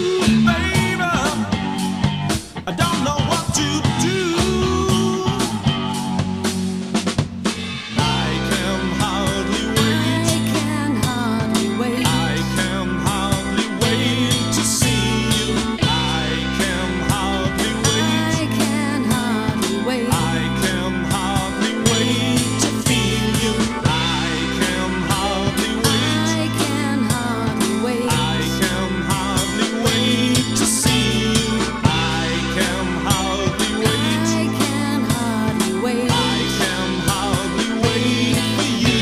baby, I don't know what to do. I can hardly wait. I can hardly wait to see you. I can hardly wait. I can hardly wait to feel you. I can hardly wait. I can hardly wait to see you. I can hardly wait. I can hardly wait for you.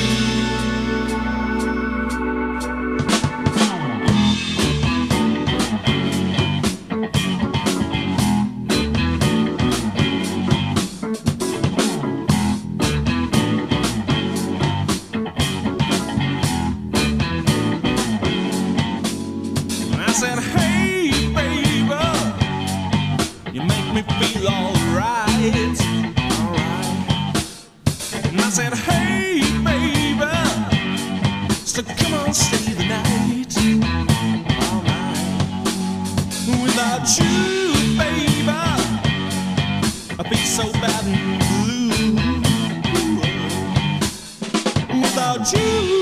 I said, hey, baby, you make me feel alright, alright. And I said, hey, baby, so come on, stay the night, alright. Without you, baby, I feel so bad and blue. Without you.